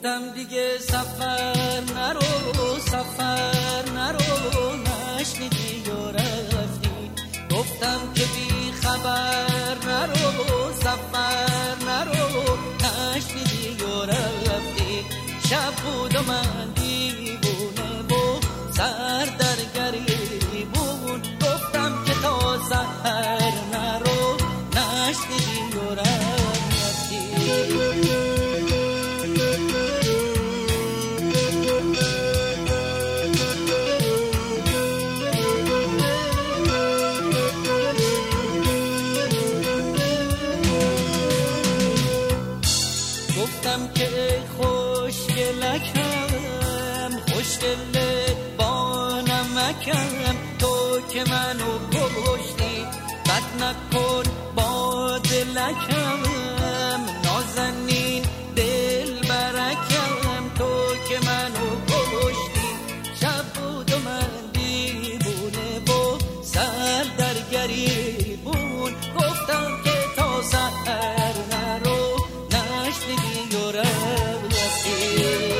گفتم دیگه سفر نرو نشنیدی و رفتی. گفتم که بی خبر نرو سفر نرو نشنیدی و رفتی. شب بود و من دیوونه و سر در گریبون. گفتم که تا سحر نرو نشنیدی و رفتی. گفتم که خوشگلکم خوشگل با نمکم، تو که منو کشتی بد نکن با دلکم. نازنین دل برکم، تو که منو کشتی. شب بود و من دیوونه و سر در گریبون. گفتم که تا سحر نرو نشنیدی و رفتی.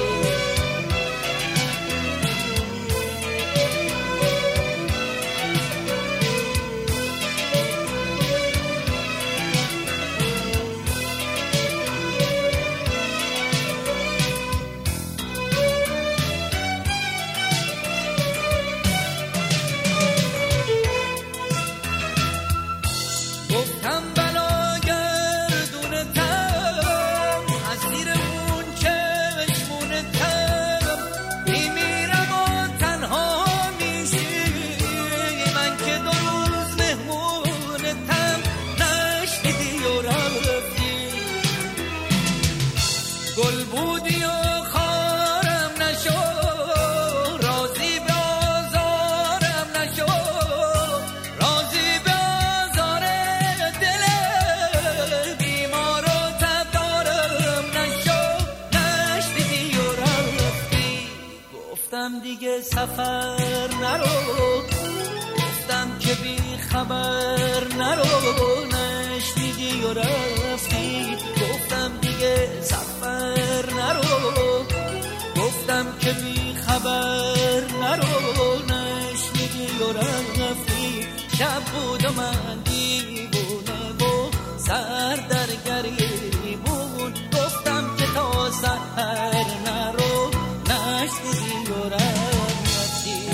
گفتم بلا گردونتم اسیر اون چشمونتم. میمیرم و تنها میشی من که 2 روز مهمونتم. نشنیدی و رفتی. گل بودی و خارم نشو، راضی به آزارم نشو، راضی به آزار دل بیمار و تبدارم نشو. نشنیدی و رفتی. گفتم دیگه سفر نرو، گفتم که بی خبر نرو نشنیدی و رفتی. گفتم دیگه سفر نرو، گفتم که بی خبر نرو نشنیدی و رفتی. شب بود و من دیوونه و سر در گریبون. گفتم که تا سحر نرو نشنیدی و رفتی.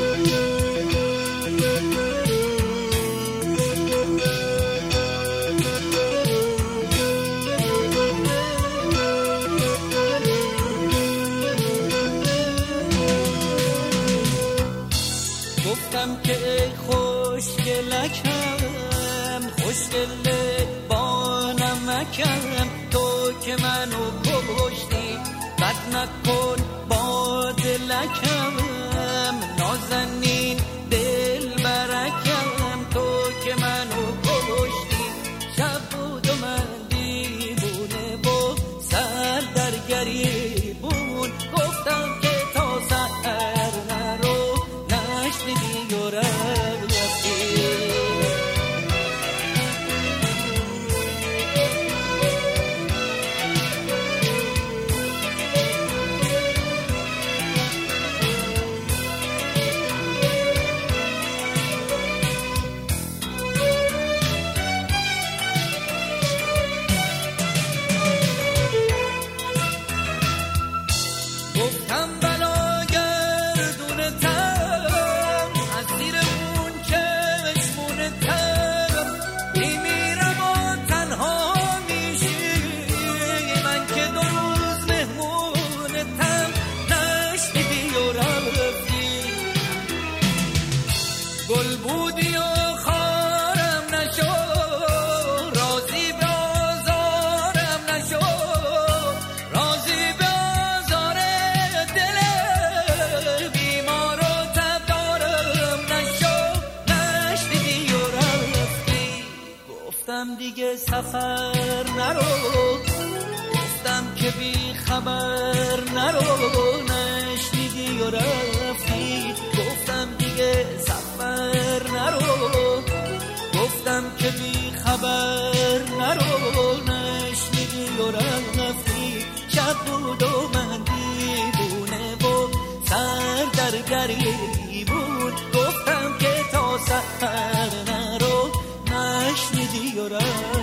گفتم که خوشگلکم خوشگل با نمکم، تو که منو کشتی بد نکن با دلکم. نازنین دل برکم، تو که منو کشتی. شب بود و من دیوونه و سر در گریبون. گفتم که تا سحر نرو نشنیدی و رفتی. گفتم بلا گردونتم اسیر اون چشمونتم. میمیرم و تنها میشی من که 2 روز مهمونتم. نشنیدی و رفتی. گل بودی و خارم نشو، راضی به آزارم نشو، راضی به آزار دل بیمار و تبدارم نشو. نشنیدی و رفتی. گفتم دیگه سفر نرو، گفتم که بی خبر نرو نشنیدی و رفتی. گفتم دیگه سفر نرو، گفتم که بی خبر نرو نشنیدی و رفتی. شب بود بود و من دیوونه و سر در گریه بود. گفتم که تا سحر نرو نشنیدی و